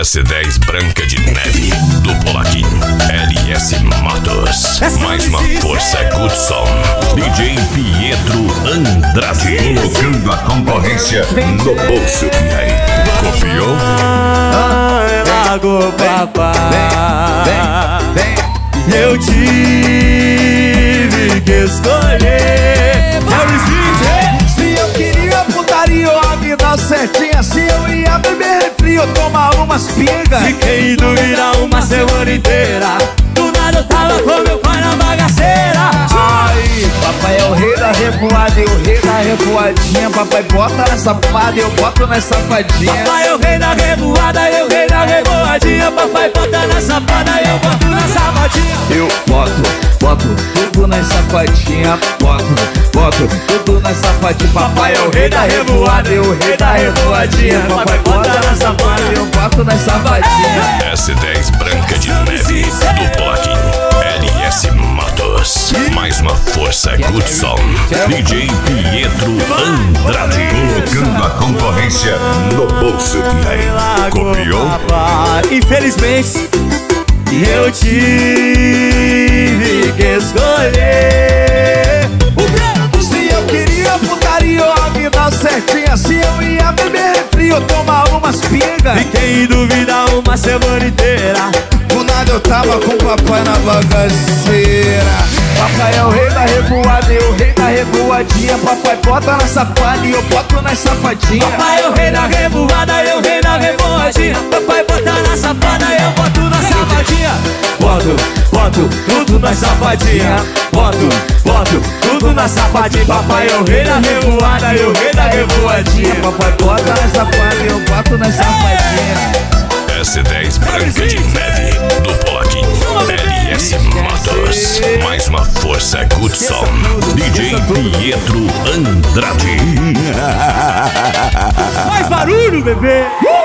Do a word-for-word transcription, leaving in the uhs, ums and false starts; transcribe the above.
S dez Branca de Neve, do Polaquinho. L S Matos, mais uma força Good Som. D J Pietro Andrade, colocando a concorrência no bolso. E aí, copiou? Lago papai, eu tive que escolher. Se eu queria putaria ou a vida certinha, se eu ia beber refri ou tomar umas pingas, fiquei em dúvida uma semana inteira. Do nada eu tava com meu pai na bagaceira. Ai, papai é o rei da revoada e o rei da revoadinha. Papai bota na safada e eu boto na safadinha. Papai é o rei da revoada e o rei da revoadinha. Papai bota na safada e eu boto na safadinha. Eu boto, boto tudo na safadinha. Boto, boto tudo na safadinha. Papai é o rei da revoada e o rei da revoadinha. Papai bota na safada e eu boto na safadinha. S dez Branca de Neve, do Polaquinho. L S Matos, mais uma força Good Som. D J Pietro Andrade, colocando a concorrência no bolso. E aí, copiou? Infelizmente eu tive que escolher. Se eu queria putaria ou a vida certinha, se eu ia beber refri ou tomar umas pingas, fiquei em dúvida uma semana inteira. Do nada eu tava com o papai na bagaceira. Papai é o rei da revoada e o rei da revoadinha. Papai bota na safada e eu boto na safadinha. Papai é o rei da revoada e o rei da revoadinha. Papai bota na safada e eu boto na safadinha. Boto, boto tudo na safadinha. Boto, boto tudo na safadinha. Papai é o rei da revoada e o rei da revoadinha. Papai bota na safada e eu boto na safadinha. S dez Branca de Neve, do Polaquinho. L S Matos, mais uma força Good Som. D J Pietro Andrade. Faz barulho, bebê!